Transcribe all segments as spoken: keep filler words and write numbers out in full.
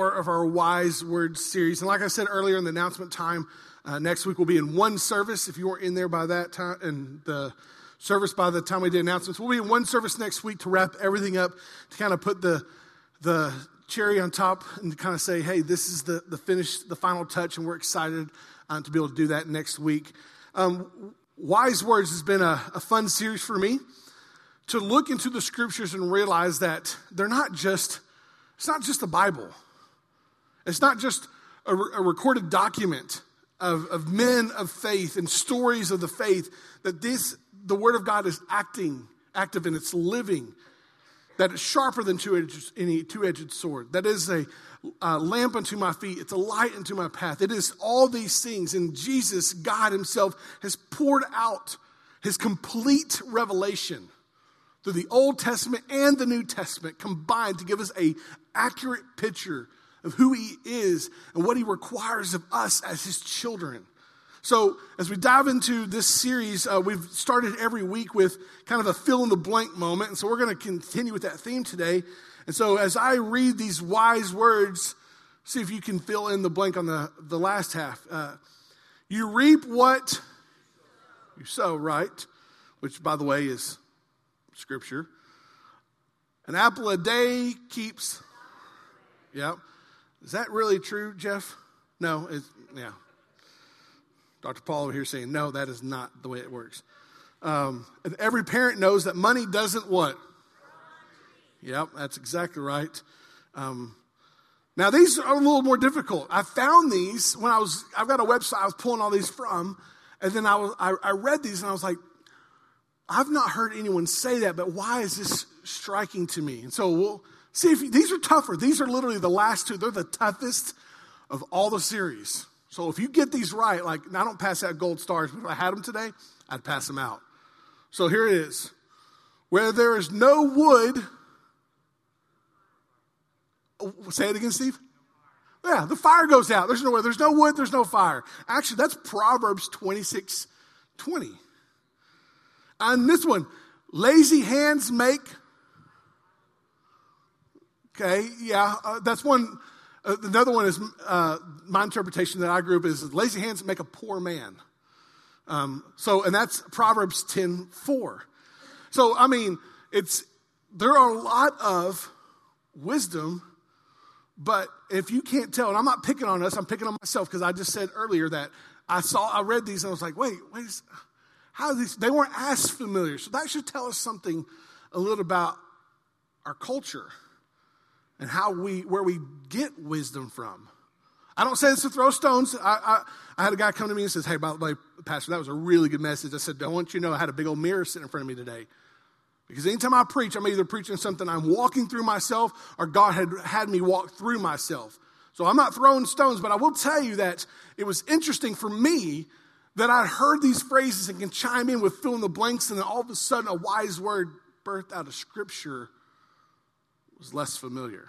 more of our Wise Words series. And like I said earlier in the announcement time, uh, next week we'll be in one service. If you weren't in there by that time, and the service by the time we did announcements, we'll be in one service next week to wrap everything up, to kind of put the the cherry on top and to kind of say, hey, this is the, the finish, the final touch, and we're excited uh, to be able to do that next week. Um, Wise Words has been a, a fun series for me, to look into the scriptures and realize that they're not just, it's not just the Bible. It's not just a, a recorded document of, of men of faith and stories of the faith, that this, the Word of God is acting, active, and it's living, that it's sharper than two-edged, any two-edged sword, that is a, a lamp unto my feet, it's a light unto my path. It is all these things, and Jesus, God himself, has poured out his complete revelation through the Old Testament and the New Testament combined to give us an accurate picture of who he is and what he requires of us as his children. So as we dive into this series, uh, we've started every week with kind of a fill-in-the-blank moment. And so we're going to continue with that theme today. And so as I read these wise words, see if you can fill in the blank on the, the last half. Uh, you reap what you sow, right? Which, by the way, is Scripture. An apple a day keeps. Yeah. Is that really true, Jeff? No. It's, yeah. Doctor Paul over here saying, no, that is not the way it works. Um, and every parent knows that money doesn't what? Yep, that's exactly right. Um, now, these are a little more difficult. I found these when I was, I've got a website I was pulling all these from, and then I, was, I, I read these and I was like, I've not heard anyone say that, but why is this striking to me? And so we'll see if you, these are tougher. These are literally the last two. They're the toughest of all the series. So if you get these right, like, I don't pass out gold stars, but if I had them today, I'd pass them out. So here it is. Where there is no wood, oh, say it again, Steve. Yeah, the fire goes out. There's no where there's no wood, there's no fire. Actually, that's Proverbs twenty-six twenty. And this one, lazy hands make, okay, yeah, uh, that's one. Uh, another one is, uh, my interpretation that I grew up is, lazy hands make a poor man. Um, so, and that's Proverbs ten four. So, I mean, it's, there are a lot of wisdom, but if you can't tell, and I'm not picking on us, I'm picking on myself, because I just said earlier that I saw, I read these and I was like, wait, wait, how are these? They weren't as familiar. So that should tell us something a little about our culture and how we, where we get wisdom from. I don't say this to throw stones. I, I, I had a guy come to me and says, hey, by the way, Pastor, that was a really good message. I said, I want you to know I had a big old mirror sitting in front of me today. Because anytime I preach, I'm either preaching something I'm walking through myself, or God had had me walk through myself. So I'm not throwing stones, but I will tell you that it was interesting for me that I'd heard these phrases and can chime in with fill in the blanks, and then all of a sudden a wise word birthed out of Scripture was less familiar.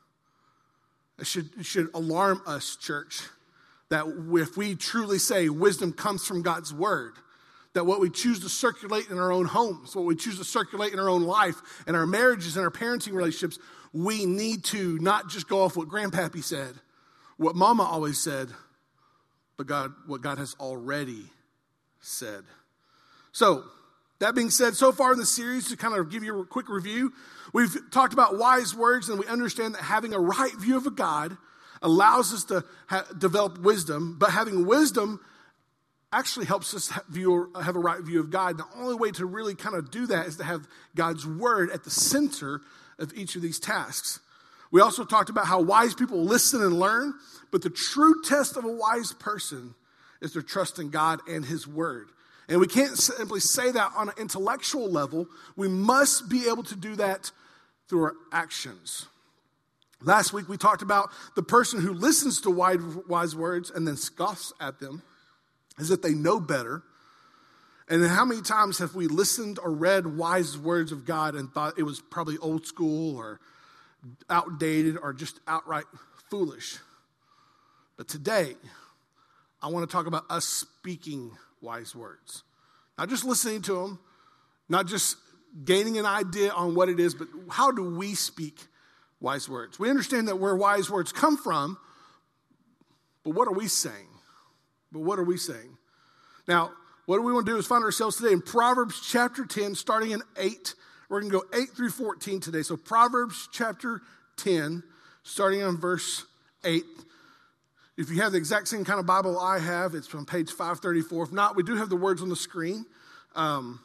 It should, it should alarm us, church, that if we truly say wisdom comes from God's Word, that what we choose to circulate in our own homes, what we choose to circulate in our own life, in our marriages, in our parenting relationships, we need to not just go off what Grandpappy said, what Mama always said, but God, what God has already said. So, that being said, so far in the series, to kind of give you a quick review, we've talked about wise words, and we understand that having a right view of a God allows us to ha- develop wisdom, but having wisdom actually helps us have, view, have a right view of God. The only way to really kind of do that is to have God's Word at the center of each of these tasks. We also talked about how wise people listen and learn, but the true test of a wise person is their trust in God and His Word. And we can't simply say that on an intellectual level. We must be able to do that through our actions. Last week we talked about the person who listens to wise words and then scoffs at them as if they know better. And how many times have we listened or read wise words of God and thought it was probably old school or outdated or just outright foolish? But today, I want to talk about us speaking wise words. Not just listening to them, not just gaining an idea on what it is, but how do we speak wise words. We understand that where wise words come from, but what are we saying? But what are we saying? Now, what do we want to do is find ourselves today in Proverbs chapter ten, starting in eight. We're going to go eight through fourteen today. So Proverbs chapter ten, starting on verse eight. If you have the exact same kind of Bible I have, it's on page five thirty-four. If not, we do have the words on the screen. Um,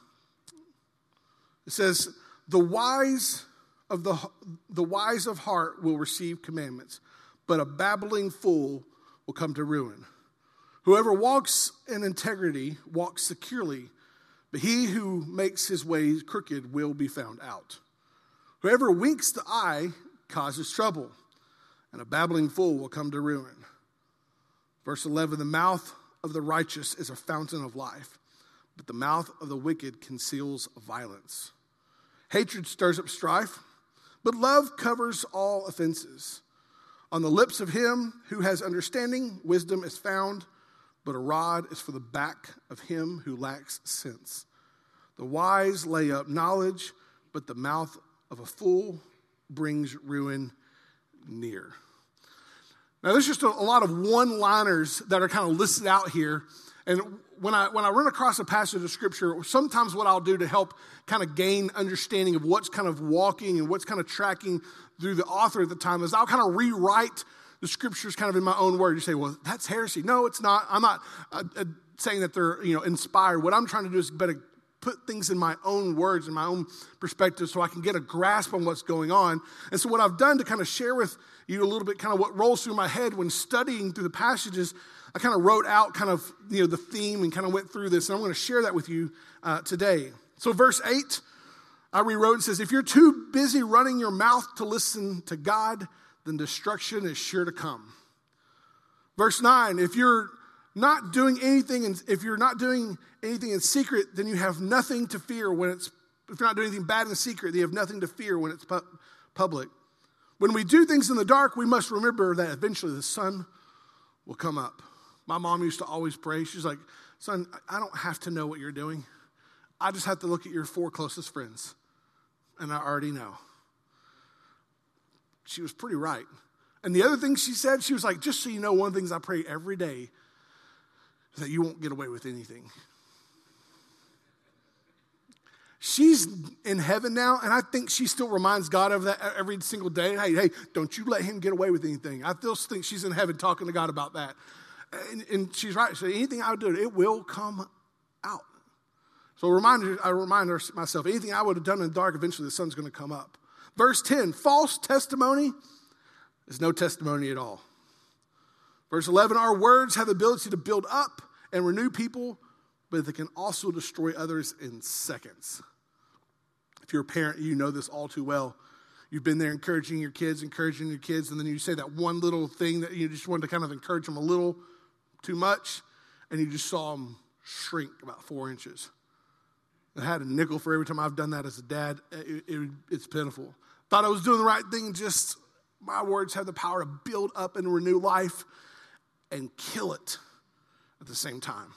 it says, the wise of the, the wise of heart will receive commandments, but a babbling fool will come to ruin. Whoever walks in integrity walks securely, but he who makes his ways crooked will be found out. Whoever winks the eye causes trouble, and a babbling fool will come to ruin. Verse eleven, the mouth of the righteous is a fountain of life, but the mouth of the wicked conceals violence. Hatred stirs up strife, but love covers all offenses. On the lips of him who has understanding, wisdom is found, but a rod is for the back of him who lacks sense. The wise lay up knowledge, but the mouth of a fool brings ruin near. Now, there's just a, a lot of one-liners that are kind of listed out here. And when I when I run across a passage of Scripture, sometimes what I'll do to help kind of gain understanding of what's kind of walking and what's kind of tracking through the author at the time is I'll kind of rewrite the Scriptures kind of in my own word. You say, well, that's heresy. No, it's not. I'm not uh, uh, saying that they're you know inspired. What I'm trying to do is better put things in my own words, in my own perspective, so I can get a grasp on what's going on. And so what I've done to kind of share with you a little bit kind of what rolls through my head when studying through the passages, I kind of wrote out kind of, you know, the theme and kind of went through this. And I'm going to share that with you uh, today. So verse eight, I rewrote and says, if you're too busy running your mouth to listen to God, then destruction is sure to come. Verse nine, if you're not doing anything, and if you're not doing anything in secret, then you have nothing to fear when it's, if you're not doing anything bad in secret, then you have nothing to fear when it's pu- public. When we do things in the dark, we must remember that eventually the sun will come up. My mom used to always pray. She's like, son, I don't have to know what you're doing. I just have to look at your four closest friends, and I already know. She was pretty right. And the other thing she said, she was like, just so you know, one of the things I pray every day is that you won't get away with anything. She's in heaven now, and I think she still reminds God of that every single day. Hey, hey, don't you let him get away with anything. I still think she's in heaven talking to God about that. And, and she's right. So anything I would do, it will come out. So a reminder, I remind myself, anything I would have done in the dark, eventually the sun's going to come up. Verse ten, false testimony is no testimony at all. Verse eleven, our words have the ability to build up and renew people, but they can also destroy others in seconds. If you're a parent, you know this all too well. You've been there encouraging your kids, encouraging your kids, and then you say that one little thing that you just wanted to kind of encourage them a little too much, and you just saw them shrink about four inches. I had a nickel for every time I've done that as a dad. It, it, it's pitiful. Thought I was doing the right thing, just my words have the power to build up and renew life and kill it at the same time.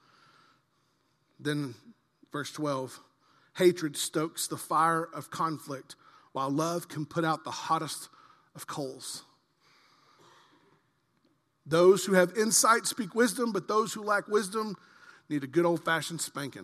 Then verse twelve, hatred stokes the fire of conflict, while love can put out the hottest of coals. Those who have insight speak wisdom, but those who lack wisdom need a good old-fashioned spanking.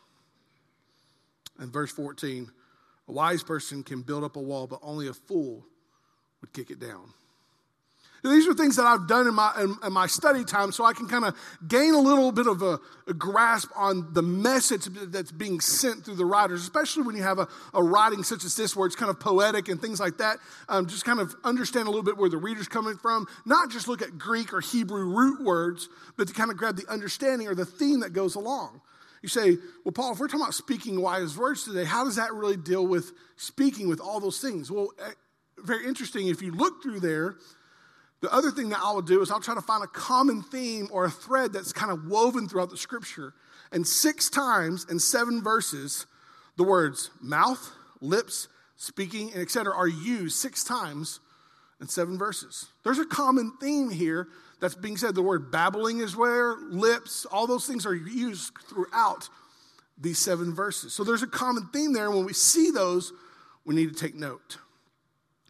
And verse fourteen, a wise person can build up a wall, but only a fool would kick it down. These are things that I've done in my in, in my study time so I can kind of gain a little bit of a, a grasp on the message that's being sent through the writers, especially when you have a, a writing such as this where it's kind of poetic and things like that. Um, just kind of understand a little bit where the reader's coming from, not just look at Greek or Hebrew root words, but to kind of grab the understanding or the theme that goes along. You say, well, Paul, if we're talking about speaking wise words today, how does that really deal with speaking with all those things? Well, very interesting. If you look through there, the other thing that I will do is I'll try to find a common theme or a thread that's kind of woven throughout the scripture. And six times in seven verses, the words mouth, lips, speaking, and et cetera are used six times in seven verses. There's a common theme here that's being said. The word babbling is where, lips, all those things are used throughout these seven verses. So there's a common theme there. And when we see those, we need to take note.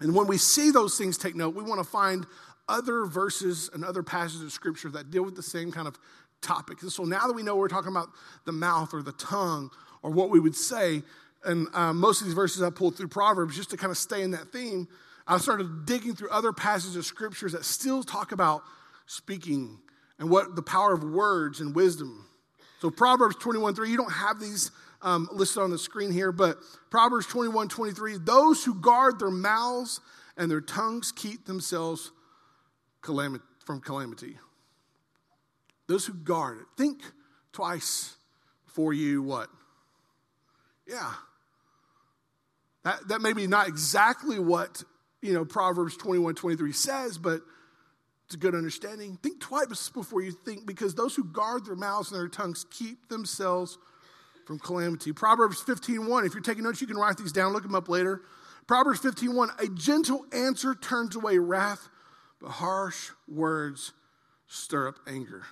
And when we see those things, take note, we want to find other verses and other passages of Scripture that deal with the same kind of topic. And so now that we know we're talking about the mouth or the tongue or what we would say, and uh, most of these verses I pulled through Proverbs just to kind of stay in that theme, I started digging through other passages of Scriptures that still talk about speaking and what the power of words and wisdom. So Proverbs twenty-one three, you don't have these um, listed on the screen here, but Proverbs twenty-one twenty-three, those who guard their mouths and their tongues keep themselves calamity, from calamity. Those who guard it. Think twice before you what? Yeah. That, that may be not exactly what, you know, Proverbs twenty-one twenty-three says, but it's a good understanding. Think twice before you think, because those who guard their mouths and their tongues keep themselves from calamity. Proverbs fifteen one, if you're taking notes, you can write these down, look them up later. Proverbs fifteen one, a gentle answer turns away wrath, but harsh words stir up anger.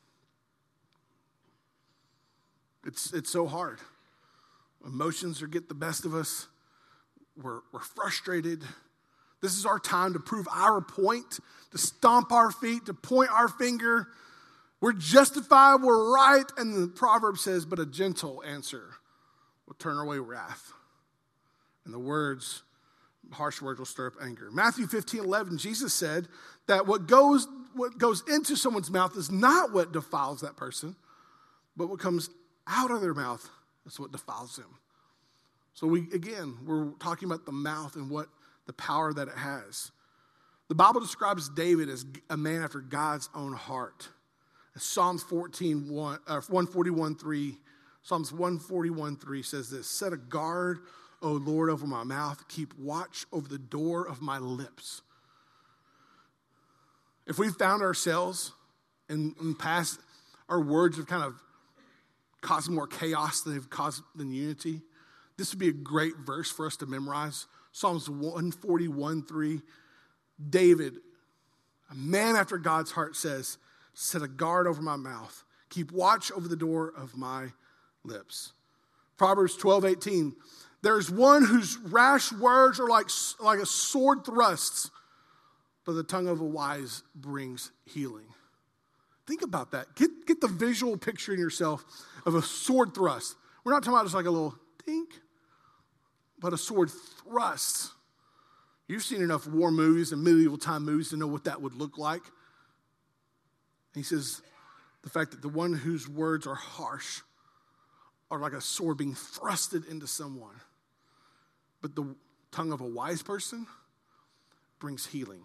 It's, it's so hard. Emotions are get the best of us. We're, we're frustrated. This is our time to prove our point, to stomp our feet, to point our finger. We're justified, we're right. And the proverb says, but a gentle answer will turn away wrath. And the words, harsh words will stir up anger. Matthew fifteen eleven, Jesus said that what goes, what goes into someone's mouth is not what defiles that person, but what comes out of their mouth is what defiles them. So we, again, we're talking about the mouth and what the power that it has. The Bible describes David as a man after God's own heart. Psalms fourteen, one, uh, one forty-one three, Psalms one forty-one three says this, set a guard, O Lord, over my mouth, keep watch over the door of my lips. If we found ourselves in, in past, our words have kind of caused more chaos than they've caused than unity, this would be a great verse for us to memorize. Psalms one forty-one three, David, a man after God's heart, says, set a guard over my mouth. Keep watch over the door of my lips. Proverbs twelve eighteen, there's one whose rash words are like, like a sword thrusts, but the tongue of a wise brings healing. Think about that. Get, get the visual picture in yourself of a sword thrust. We're not talking about just like a little dink, but a sword thrust. You've seen enough war movies and medieval time movies to know what that would look like. He says, the fact that the one whose words are harsh are like a sword being thrusted into someone. But the tongue of a wise person brings healing.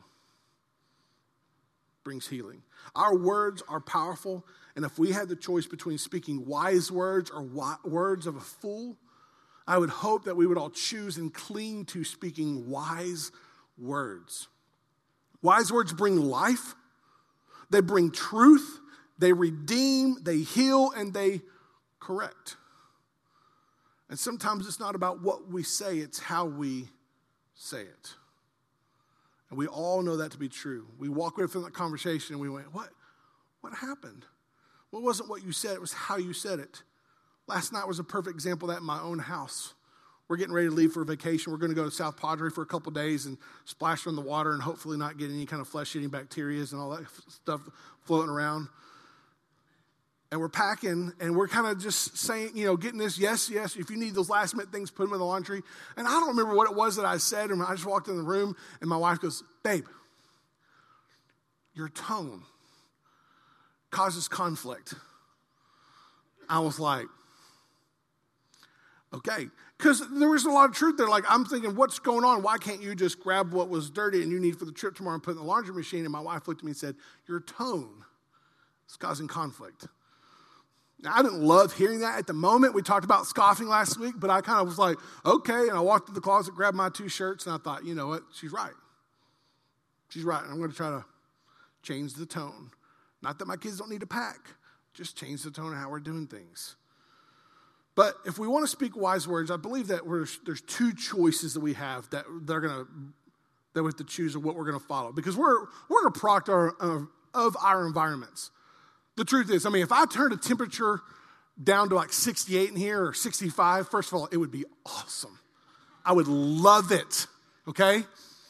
Brings healing. Our words are powerful, and if we had the choice between speaking wise words or wi- words of a fool, I would hope that we would all choose and cling to speaking wise words. Wise words bring life. They bring truth, they redeem, they heal, and they correct. And sometimes it's not about what we say, it's how we say it. And we all know that to be true. We walk away from that conversation and we went, what? What happened? Well, it wasn't what you said, it was how you said it. Last night was a perfect example of that in my own house. We're getting ready to leave for a vacation. We're going to go to South Padre for a couple days and splash in the water and hopefully not get any kind of flesh-eating bacteria and all that stuff floating around. And we're packing, and we're kind of just saying, you know, getting this, yes, yes, if you need those last-minute things, put them in the laundry. And I don't remember what it was that I said, and I just walked in the room, and my wife goes, babe, your tone causes conflict. I was like, okay. Because there was a lot of truth there. Like, I'm thinking, what's going on? Why can't you just grab what was dirty and you need for the trip tomorrow and put it in the laundry machine? And my wife looked at me and said, your tone is causing conflict. Now, I didn't love hearing that at the moment. We talked about scoffing last week, but I kind of was like, okay. And I walked to the closet, grabbed my two shirts, and I thought, you know what? She's right. She's right. And I'm going to try to change the tone. Not that my kids don't need to pack. Just change the tone of how we're doing things. But if we want to speak wise words, I believe that we're, there's two choices that we have that they're going to that we have to choose of what we're going to follow, because we're we're a product of, of our environments. The truth is, I mean, if I turned a temperature down to like sixty-eight in here or sixty-five, first of all, it would be awesome. I would love it. Okay,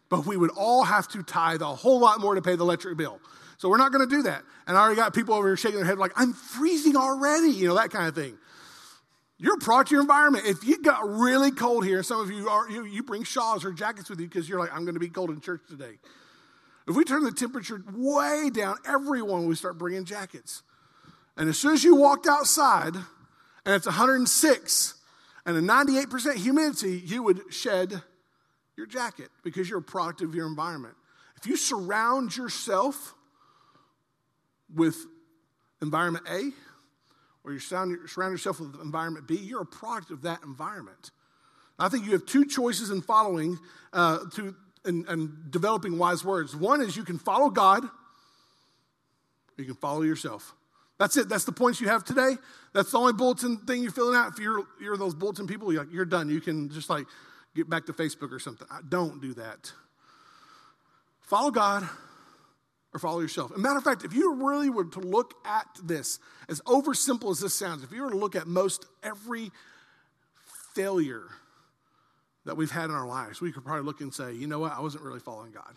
but we would all have to tithe a whole lot more to pay the electric bill. So we're not going to do that. And I already got people over here shaking their head like, I'm freezing already, you know, that kind of thing. You're a product of your environment. If you got really cold here, some of you are, you, you bring shawls or jackets with you because you're like, I'm going to be cold in church today. If we turn the temperature way down, everyone will start bringing jackets. And as soon as you walked outside and it's one hundred six and a ninety-eight percent humidity, you would shed your jacket because you're a product of your environment. If you surround yourself with environment A, or you surround, surround yourself with environment B, you're a product of that environment. I think you have two choices in following uh, to and, and developing wise words. One is you can follow God, or you can follow yourself. That's it. That's the points you have today. That's the only bulletin thing you're filling out. If you're you're those bulletin people, you're, like, you're done. You can just like get back to Facebook or something. Don't do that. Follow God or follow yourself. As a matter of fact, if you really were to look at this, as oversimple as this sounds, if you were to look at most every failure that we've had in our lives, we could probably look and say, you know what, I wasn't really following God.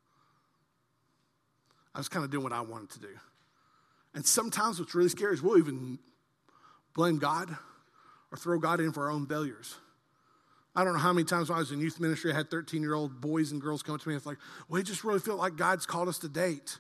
I was kind of doing what I wanted to do. And sometimes what's really scary is we'll even blame God or throw God in for our own failures. I don't know how many times when I was in youth ministry, I had thirteen-year-old boys and girls come to me and it's like, well, we just really feel like God's called us to date.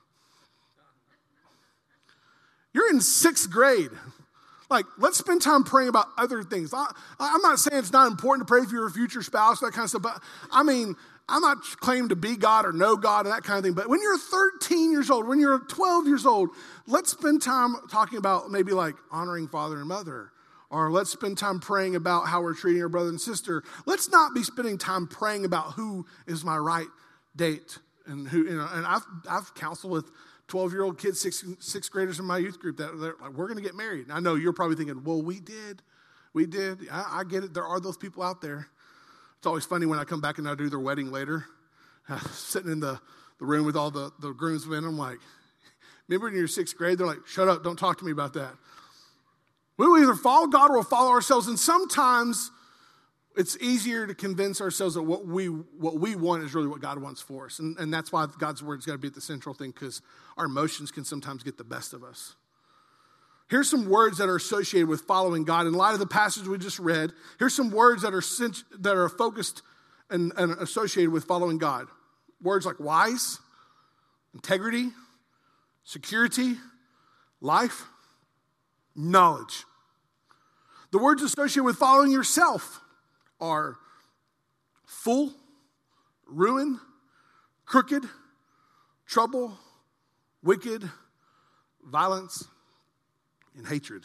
You're in sixth grade. Like, let's spend time praying about other things. I, I'm not saying it's not important to pray for your future spouse, that kind of stuff, but I mean, I'm not claiming to be God or know God and that kind of thing, but when you're thirteen years old, when you're twelve years old, let's spend time talking about maybe like honoring father and mother, or let's spend time praying about how we're treating our brother and sister. Let's not be spending time praying about who is my right date and who, you know, and I've, I've counseled with twelve-year-old kids, sixth, sixth graders in my youth group that they're like, we're going to get married. And I know you're probably thinking, well, we did. We did. I, I get it. There are those people out there. It's always funny when I come back and I do their wedding later, uh, sitting in the, the room with all the, the groomsmen. I'm like, remember in your sixth grade? They're like, shut up. Don't talk to me about that. We will either follow God or we'll follow ourselves. And sometimes it's easier to convince ourselves that what we what we want is really what God wants for us. And, and that's why God's word's got to be the central thing, because our emotions can sometimes get the best of us. Here's some words that are associated with following God. In light of the passage we just read, here's some words that are that are focused and, and associated with following God. Words like wise, integrity, security, life, knowledge. The words associated with following yourself are fool, ruin, crooked, trouble, wicked, violence, and hatred.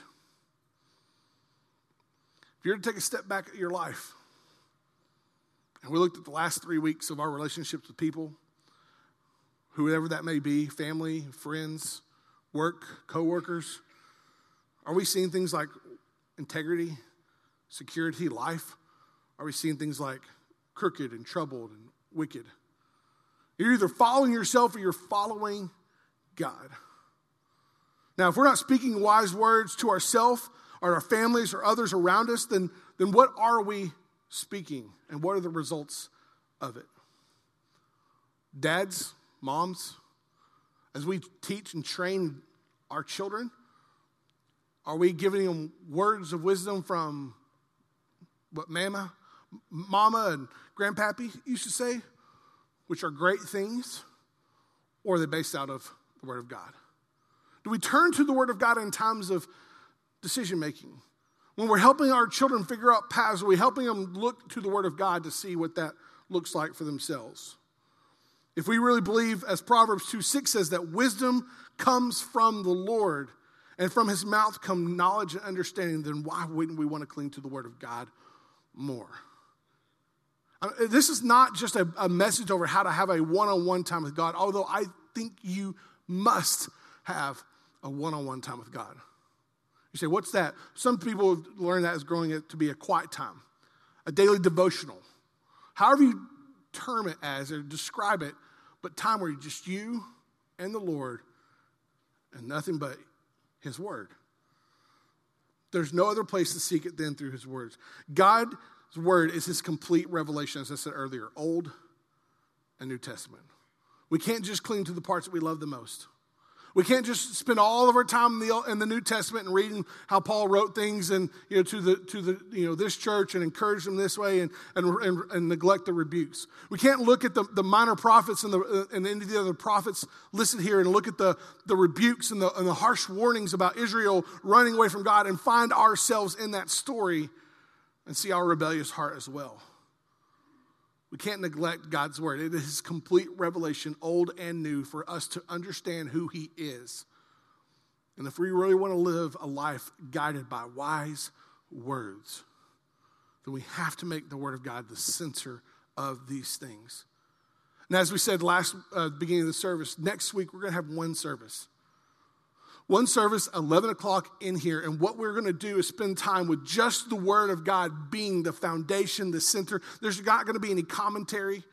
If you're to take a step back at your life, and we looked at the last three weeks of our relationships with people, whoever that may be, family, friends, work, coworkers, are we seeing things like integrity, security, life? Are we seeing things like crooked and troubled and wicked? You're either following yourself or you're following God. Now, if we're not speaking wise words to ourselves or our families or others around us, then, then what are we speaking? And what are the results of it? Dads, moms, as we teach and train our children, are we giving them words of wisdom from what mama, mama and grandpappy used to say, which are great things, or are they based out of the Word of God? Do we turn to the Word of God in times of decision making? When we're helping our children figure out paths, are we helping them look to the Word of God to see what that looks like for themselves? If we really believe, as Proverbs two six says, that wisdom comes from the Lord, and from his mouth come knowledge and understanding, then why wouldn't we want to cling to the Word of God more? This is not just a, a message over how to have a one-on-one time with God, although I think you must have a one-on-one time with God. You say, what's that? Some people learn that as growing it to be a quiet time, a daily devotional. However you term it as or describe it, but time where just you and the Lord and nothing but his word. There's no other place to seek it than through his words. God's word is his complete revelation, as I said earlier, Old, and New Testament. We can't just cling to the parts that we love the most. We can't just spend all of our time in the, in the New Testament and reading how Paul wrote things and, you know, to the to the you know this church and encourage them this way and and, and, and neglect the rebukes. We can't look at the, the minor prophets and the and any of the other prophets listed here and look at the, the rebukes and the and the harsh warnings about Israel running away from God and find ourselves in that story and see our rebellious heart as well. We can't neglect God's word. It is complete revelation, old and new, for us to understand who he is. And if we really want to live a life guided by wise words, then we have to make the word of God the center of these things. And as we said last uh, beginning of the service, next week we're going to have one service. One service, eleven o'clock in here, and what we're going to do is spend time with just the Word of God being the foundation, the center. There's not going to be any commentary.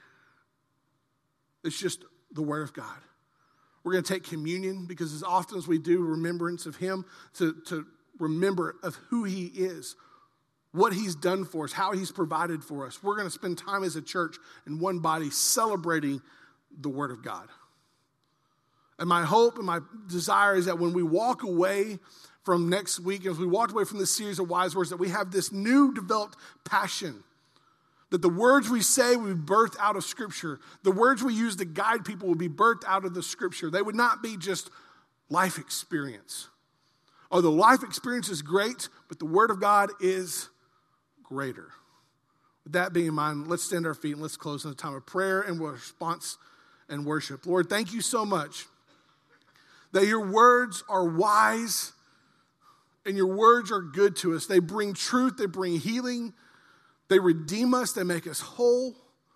It's just the Word of God. We're going to take communion because as often as we do remembrance of Him, to, to remember of who He is, what He's done for us, how He's provided for us. We're going to spend time as a church in one body celebrating the Word of God. And my hope and my desire is that when we walk away from next week, as we walk away from this series of wise words, that we have this new developed passion. That the words we say will be birthed out of Scripture. The words we use to guide people will be birthed out of the Scripture. They would not be just life experience. Although life experience is great, but the Word of God is greater. With that being in mind, let's stand our feet and let's close in a time of prayer and response and worship. Lord, thank you so much that your words are wise and your words are good to us. They bring truth, they bring healing, they redeem us, they make us whole.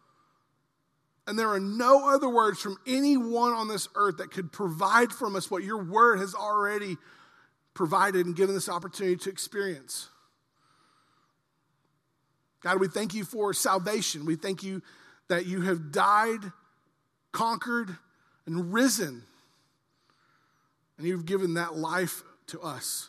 And there are no other words from anyone on this earth that could provide from us what your word has already provided and given us opportunity to experience. God, we thank you for salvation. We thank you that you have died, conquered, and risen. And you've given that life to us.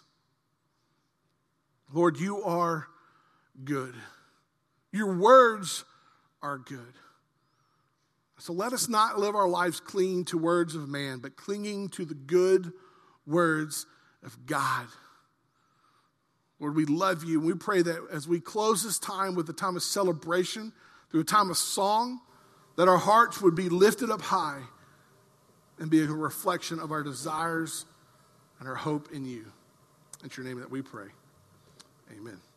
Lord, you are good. Your words are good. So let us not live our lives clinging to words of man, but clinging to the good words of God. Lord, we love you. And we pray that as we close this time with a time of celebration, through a time of song, that our hearts would be lifted up high and be a reflection of our desires and our hope in you. It's your name that we pray. Amen.